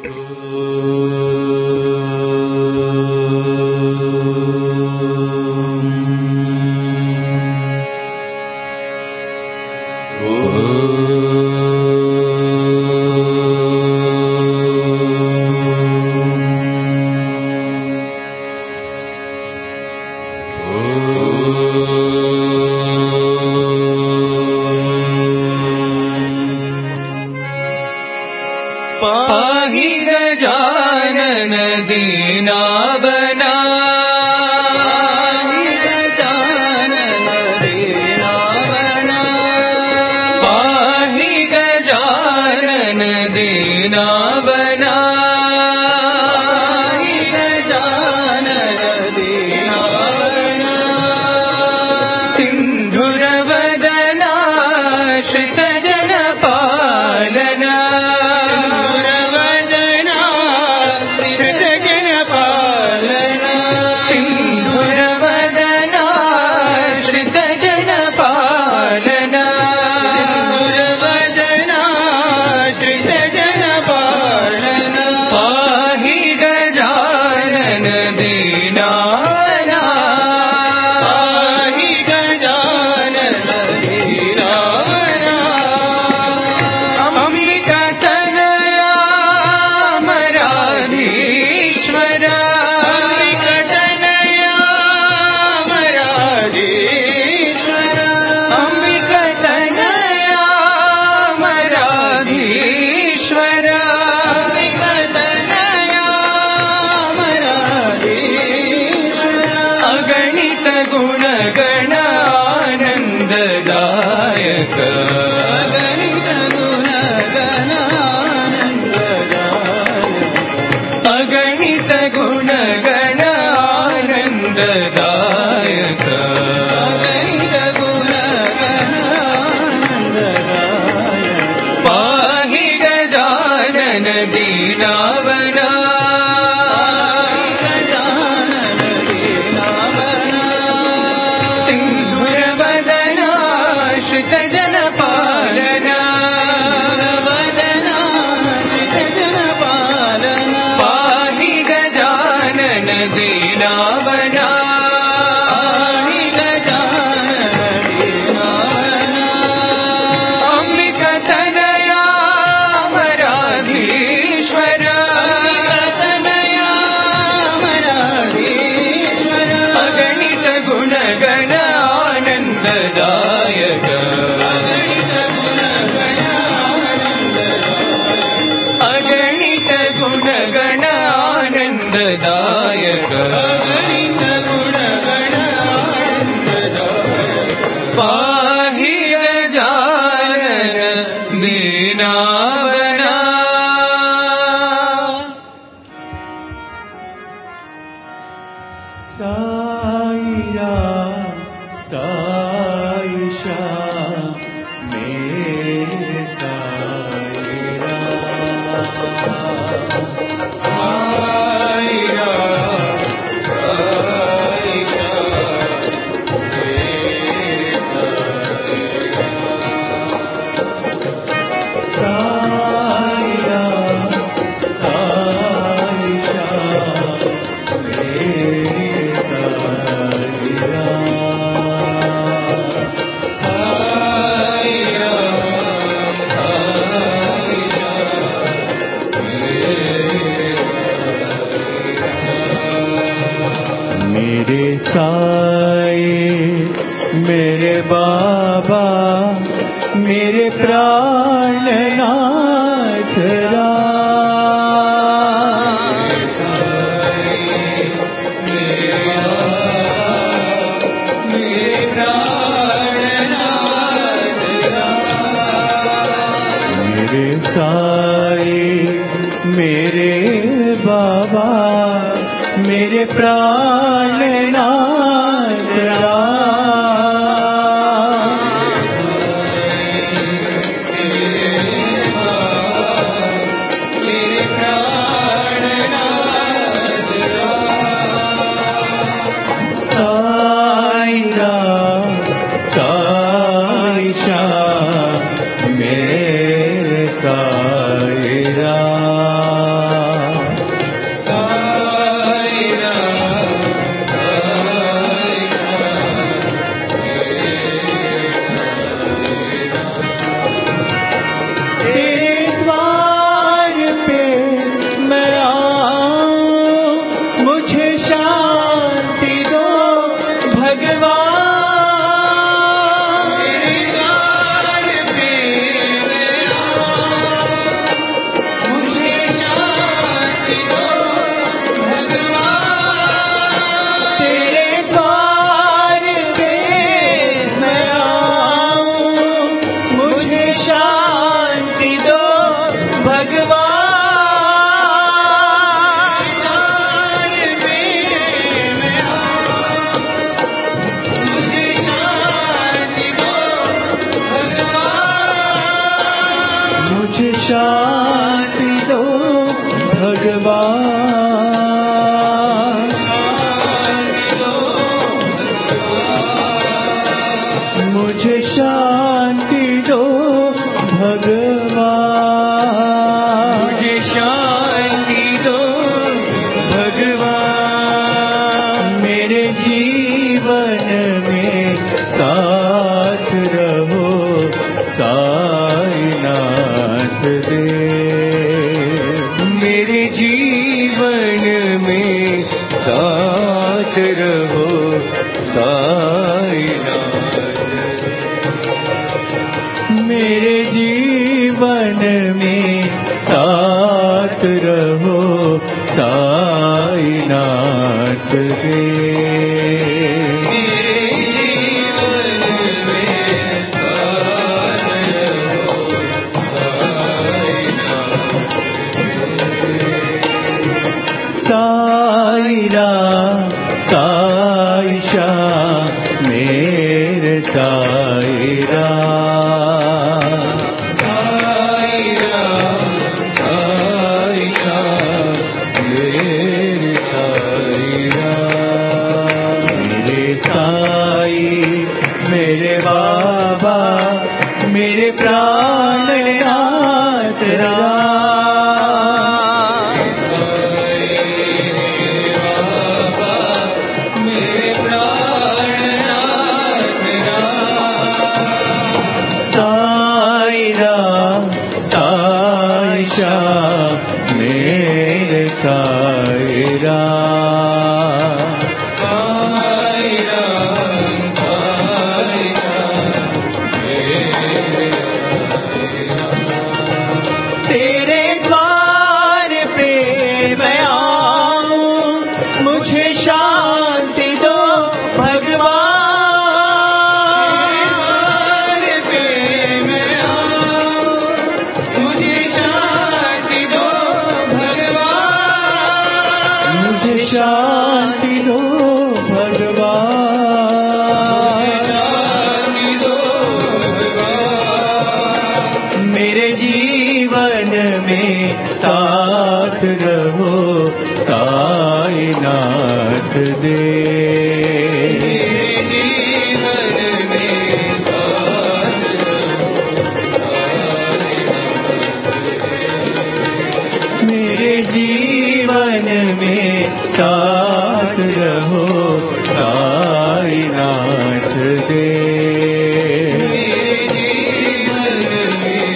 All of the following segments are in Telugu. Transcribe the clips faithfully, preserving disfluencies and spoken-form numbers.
पाहि गजानन दीनावना पाहि गजानन दीनावना सिन्धुरवदना श्रितजनपालना अगणित गुणगण आनन्ददायक पाहि गजानन दीनावना सिन्धुरवदना श्रितजनपालना दीनावना अम्बिकतनया मराधीश्वर अगणित गुणगण आनन्ददायक अगणित गुणगण आनन्ददायक पाहि गजानन दीनावना साईरा साईशा मेरे साईरा मेरे साए मेरे बाबा मेरे प्राणनाथ मेरे साए मेरे बाबा मेरे प्राणनाथ साईरा साईशा मेरे साईरा भगवान, मुझे शांति दो भगवान, मुझे शांति दो भगवान, मेरे जीवन में साथ रहो साईनाथ देव, मेरे जीवन में साथ रहो साईनाथ, मेरे जीवन में साथ रहो साईनाथ देव, साईरा साईशा मेरे साईरा, साईरा साईशा मेरे साईरा, मेरे साई मेरे बाबा मेरे प्राणनाथ राम, साईरा साईशा मेरे साईरा, साईरा साईशा मेरे तेरे द्वार पे मैं आऊं, मुझे शांति दो भगवान, पे मैं आऊं, मुझे शांति दो भगवान, मुझे शांति दो भगवान, शांति दो भगवान, मेरे जीवन में साथ रहो साईनाथ देव, मेरे जीवन में साथ मेरे जीवन में साथ रहो साईनाथ देव, मेरे जीवन में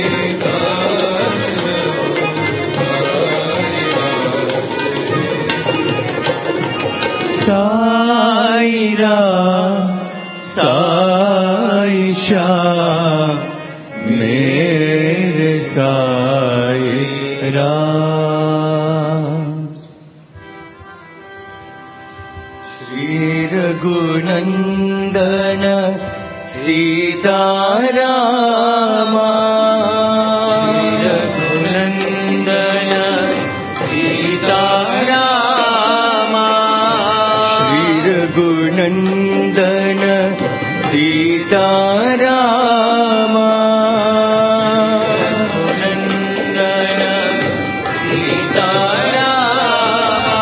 साईरा साईशा मेरे साईरा, श्री रघुनंदन सीतारामा, श्री रघुनंदन सीतारामा, श्री रघुनंदन सीतारामा, रघुनंदन सीतारामा,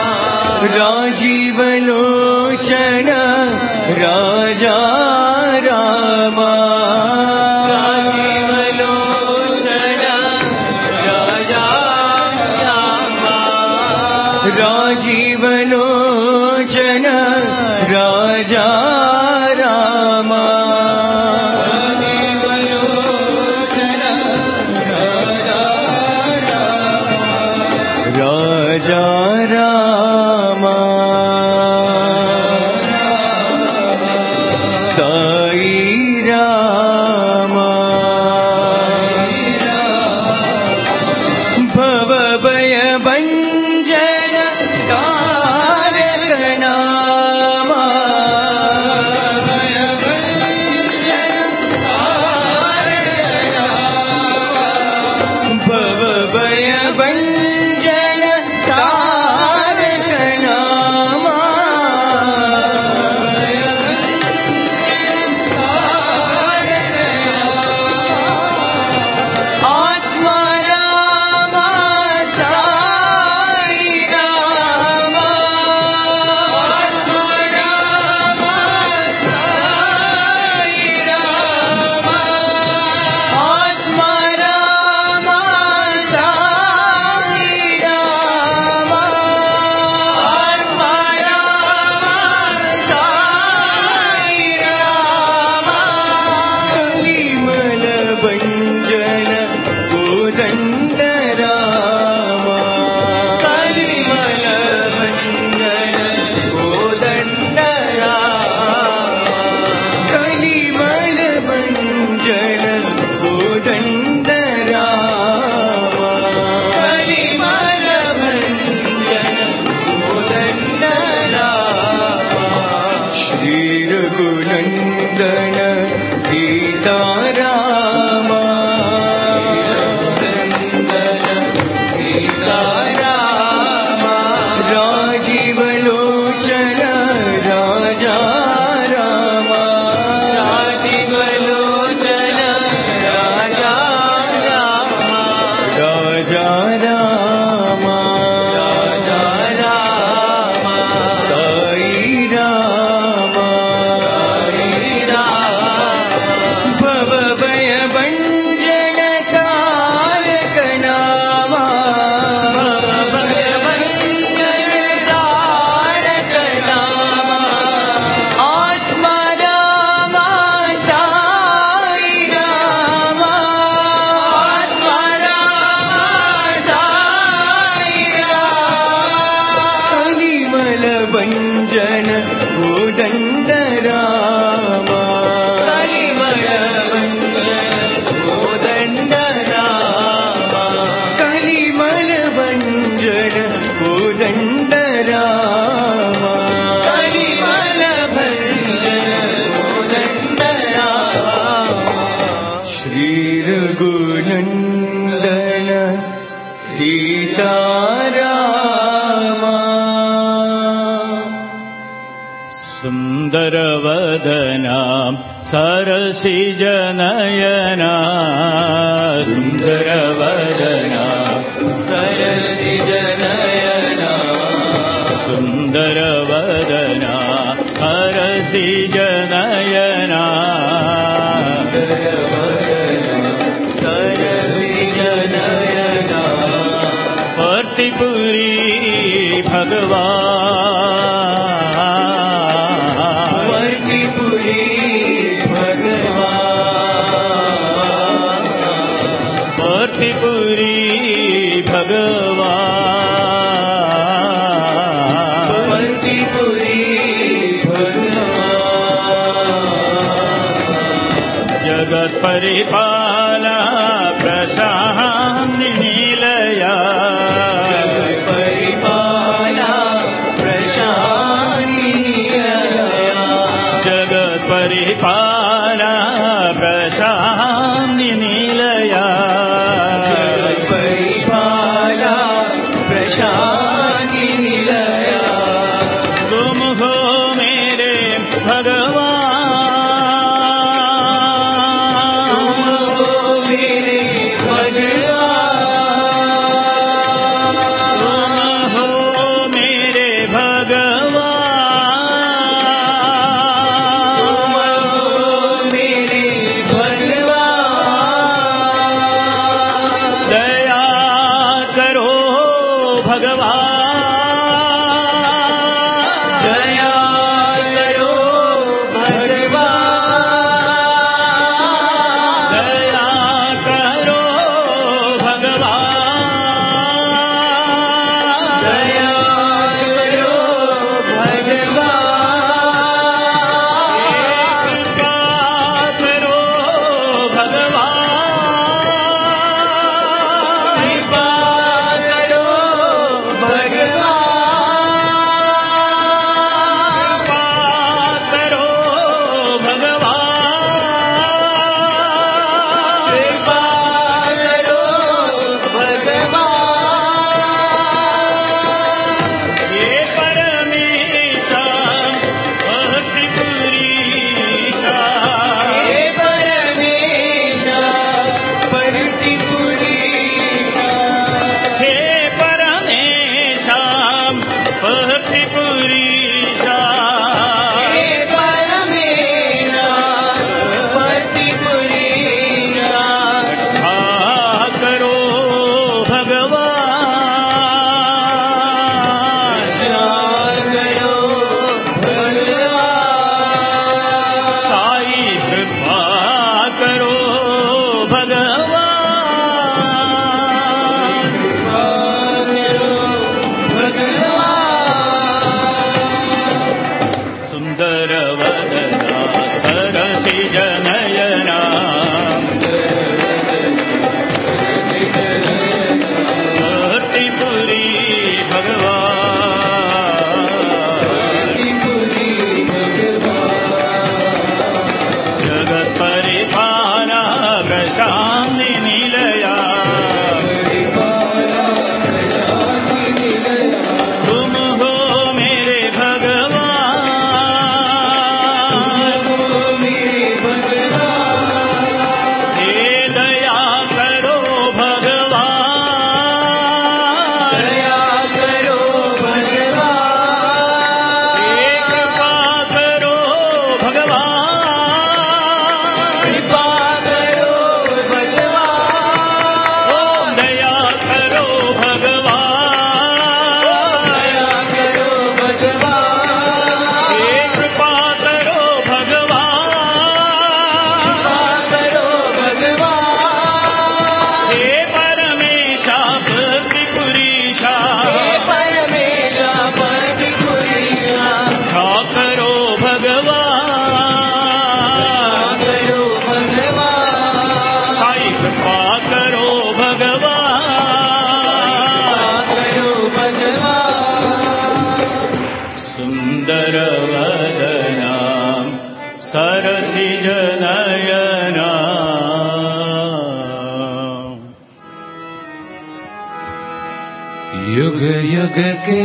राजीव लोचन राजा रामा, राजीव लोचन राजा रामा, राजीव लोचन राजा रामा, राजीव लोचन राजा रामा, राजा रामा, साई रामा, भव भय भंजन तारे राजा रामा राजा रामा साई रामा साई रामा भव भय भंजन तारक नामा भय भंजन तारक नामा आत्मा रामा साई रामा आत्मा रामा साई रामा कलिमल भंजन कोदंड रामा कलिमल भंजन कोदंड रामा कलिमल भंजन कोदंड रामा कलिमल भंजन कोदंड रामा श्री रघुनंदन सीतारामा सुन्दरवदना सरसिजनयना सुन्दरवदना सरसिजनयना सुन्दरवदना सरसिजनयना सरसिजनयना पर्तिपुरी भगवान् वर्तिपुरी भगवान् पर्तिपुरी भगवान् वर्तिपुरी भगवान् जगत्परिपाला प्रशान्ति निलया परिपाला प्रशान्ति निलया जगत्परिपाला प्रशान्ति निलया परिपाला युग युग के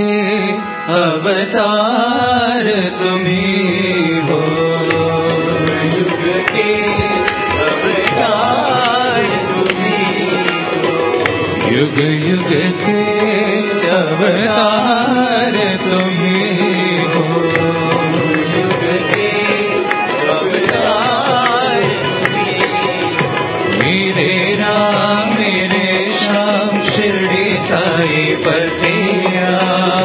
अवतार तुम्ही हो, युग के अवतार तुम्ही हो, युग युग के अवतार तुम्ही हो, युग के अवतार तुम्ही हो। मेरे राम मेरे श्याम शिरडी साई पर तेरा,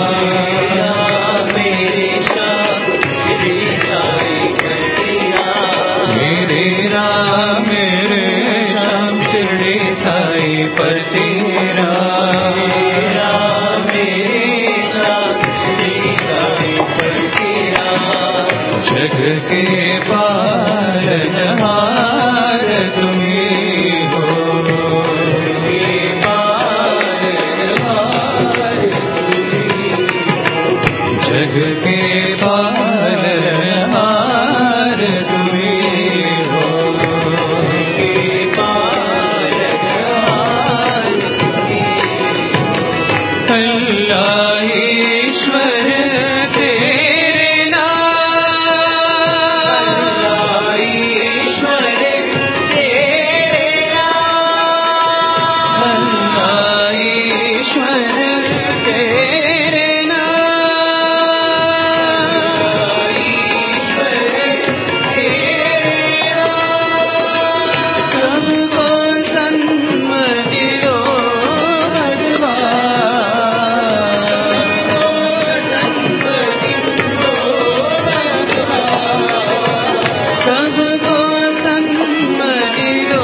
मेरे श्याम शिरडी साई पर तेरा, मेरे राम मेरे श्याम शिरडी साई पर तेरा, मेरे श्याम शिरडी साई पर तेरा। जग के पालनहार तुम्ही हो, जग के पालनहार तुम्ही हो, अल्लाह ईश्वर तेरे नाम, ईश्वर तेरे नाम, अल्लाह ईश्वर तेरे नाम, ईश्वर तेरे नाम। सबको सन्मति दो सबको सन्मति दो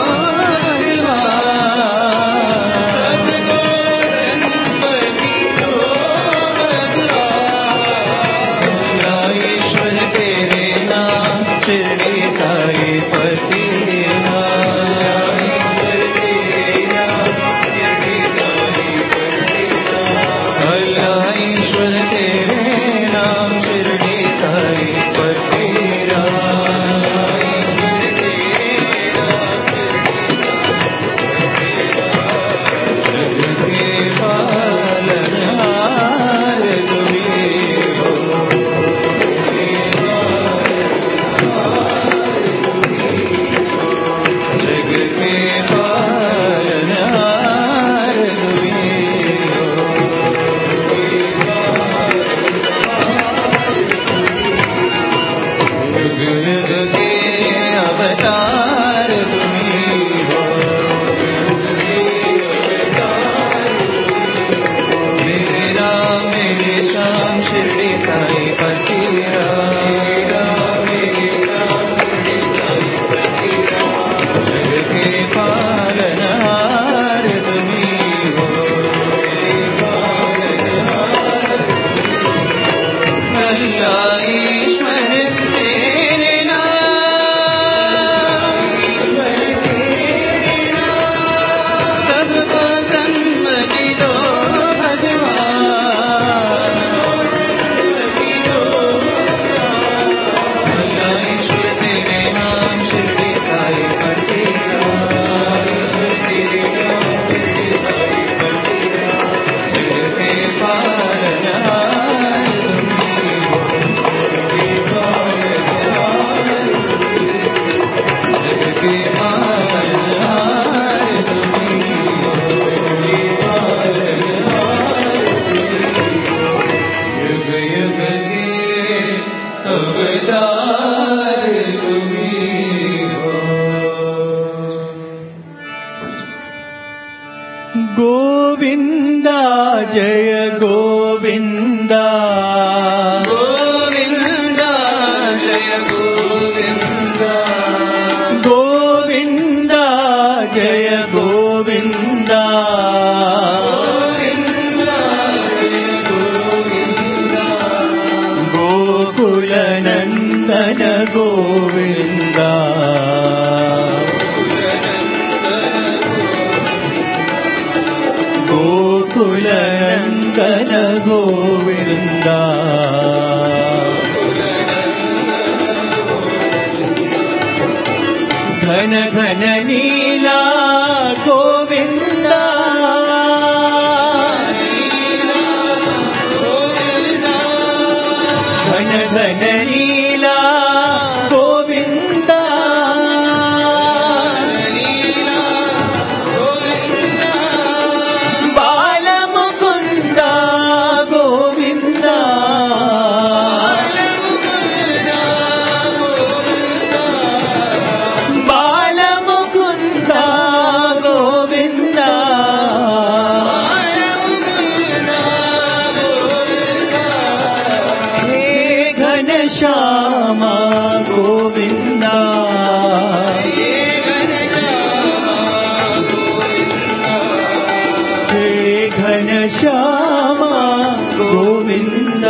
ईश्वर तेरे नाम शिरडी साई पर तेरा, ईश्वर तेरे नाम शिरडी साई पर तेरा, अल्लाह ईश्वर तेरे नाम शिरडी साई पर तेरा, ईश्वर तेरे नाम जग के पालनहार तुम्ही हो, जग के पालनहार तुम्ही हो, युग युग के अवतार तुम्ही हो, मेरे राम मेरे श्याम शिरडी साई पर तेरा, मेरे श्याम शिरडी साई पर तेरा। जग के पालनहार तुम्ही हो, अल्लाह ईश्वर तेरे नाम, ईश्वर तेरे नाम। सबको सन्मति दो भगवान, अल्लाह ईश्वर तेरे नाम शिरडी साई पर तेरा, ईश्वर तेरे नाम शिरडी साई पर तेरा। जग के पालनहार तुम्ही हो, जग के पालनहार तुम्ही हो, युग युग के अवतार तुम्ही हो। गोविंदा जय गोविंदा, गोविंदा जय गोविंदा, गोविंदा जय गोविंदा, गोविंदा जय गोविंदा, गोकुल नंदन गोविंदा, गोकुल नंदन गोविंदा, घन घन नीला गोविंदा, घन घन नीला गोविंद बाल मुकुंद गोविंद बाल मुकुंद गोविंद हे घन श्यामा गोविंद हे घन श्यामा गोविंद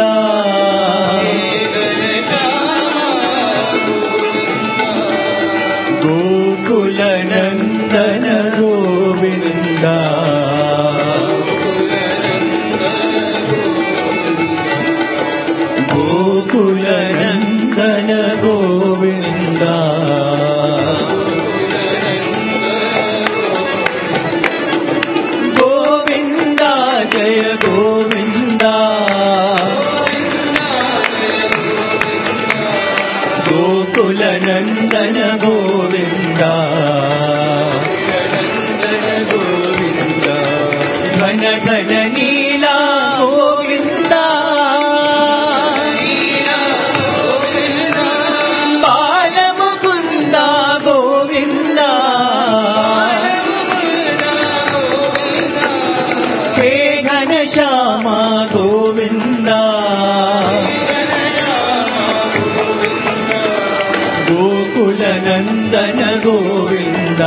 गोकुल नंदन गोविंद गोकुल नंदन गोविंद गोविंद जय गोविंद गोकुल नंदन गोविंद गोविंद घन घन नीला गोविंद बाल मुकुंद गोविंद हे घन श्यामा गोविंद गोकुल नंदन गोविंद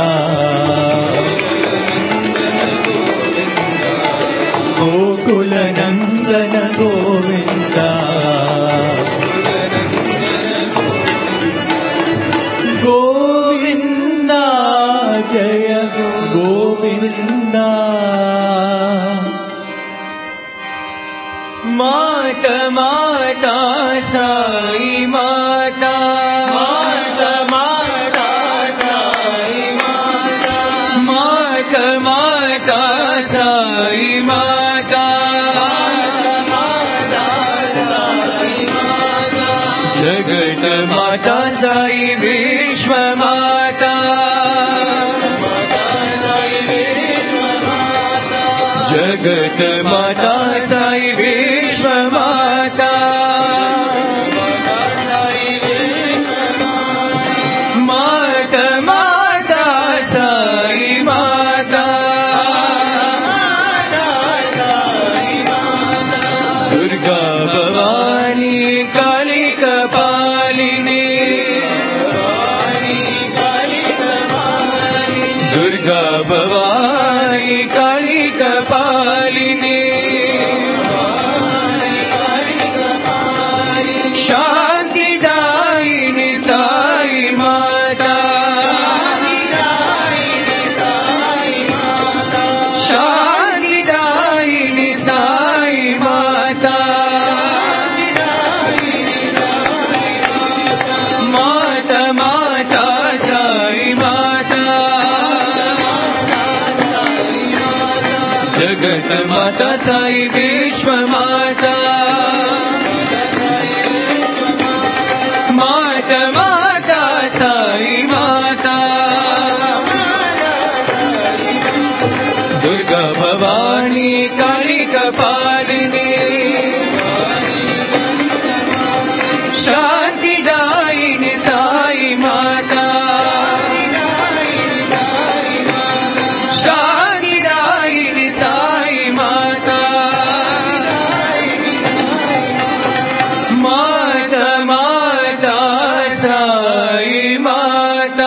गोकुल नंदन गोविंद गोविंद जय गोविंद माता माता साई माता माता माता साई माता माता माता साई माता जगत माता साई विश्व माता जगत माता साई विश्व माता माता माता साई माता दुर्गा भवानी काली कपालिनी दुर्गा भवानी काली कपालिनी शांतिदायिनी साई माता शांतिदायिनी साई माता माता माता साई माता जगत माता साई विश्व माता माता माता साई माता दुर्गा भवानी काली कपालिनी शांतिदायिनी साई माता शांतिदायिनी साई माता माता माता साई माता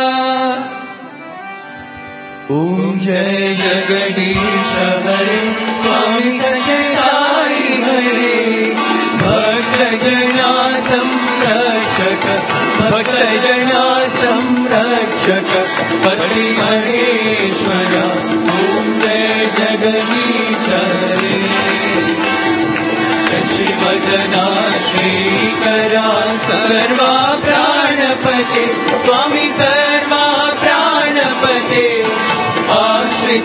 ओम जय जगदीश हरे स्वामी सत्य साई हरे भक्त जना संरक्षक भक्त जना संरक्षक पति महेश्वर ओम जय जगदीश हरे शशिवदना श्रीकरा सर्वा प्राणपते स्वामी सर्वा प्राणपते आश्रित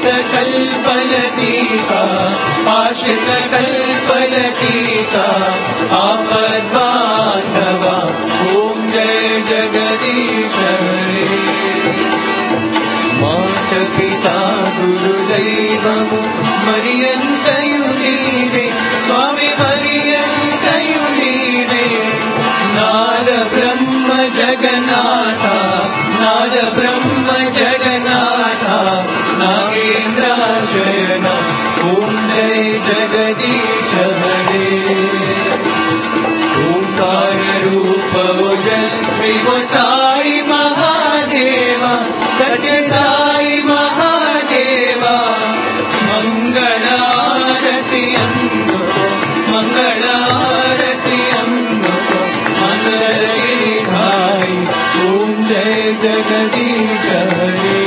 कल्पलतीका आश्रित कल्पलतीका आपद्वा మరియంతయు నీవే స్వామి మరియంతయు నీవే నాద బ్రహ్మ జగన్నాథ నాద బ్రహ్మ జగన్నాథ నాగేంద్ర శయన ఓం జయ జగదీశ హరే ఓంకార రూప ఓజస్వి ఓ సాయి మహాదేవ సత్య సాయి మహాదేవ మంగళారతి అందుకో మంగళారతి అందుకో మంగళగిరిధారి ఓం జయ జగదీశ హరే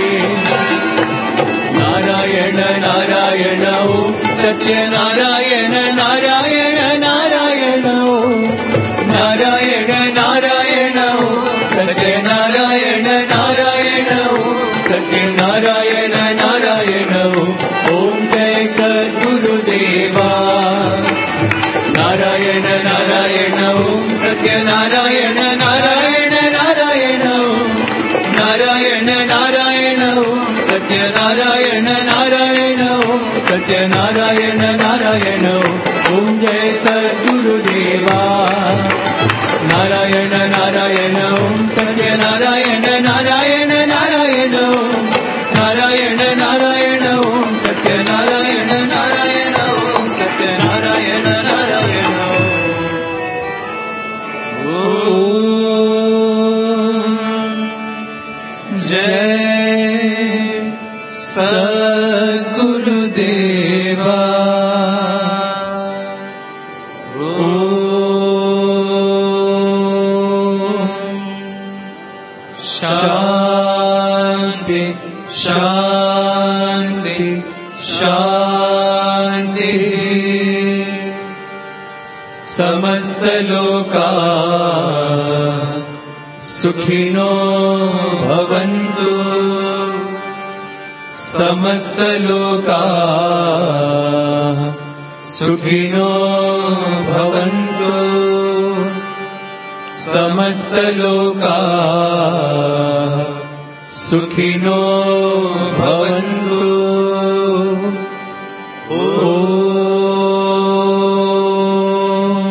నారాయణ నారాయణ ఓం సత్యనారాయణ నారాయణ నారాయణ ఓం నారాయణ నారాయణ ఓం సత్యనారాయణ నారాయణ ఓం సత్యనారాయణ నారాయణ ఓం ఓం జయ సద్గురుదేవా నారాయణ నారాయణ ఓం సత్యనారాయణ నారాయణ నారాయణ ఓం నారాయణ నారాయణ ఓం సత్యనారాయణ నారాయణ ఓం సత్యనారాయణ నారాయణ ఓం జయ సద్గురుదేవా నారాయణ నారాయణ ఓం సత్యనారాయణ నారాయణ నారాయణ ఓం నారాయణ నారాయణ ఓం సత్యనారాయణ నారాయణ ఓం సత్యనారాయణ నారాయణ ఓం జయ సద్గురుదేవా శాంతి శాంతి శాంతి సమస్త లోకా సుఖినో భవంతు సమస్త లోకా సుఖినో భవంతు సమస్త లోకా సుఖినో భవంతు ఓం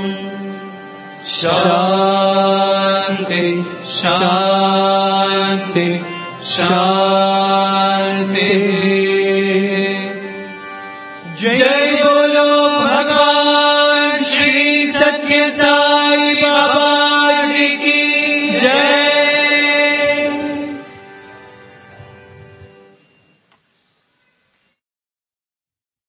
శాంతి శాంతి శాంతి జై బోలో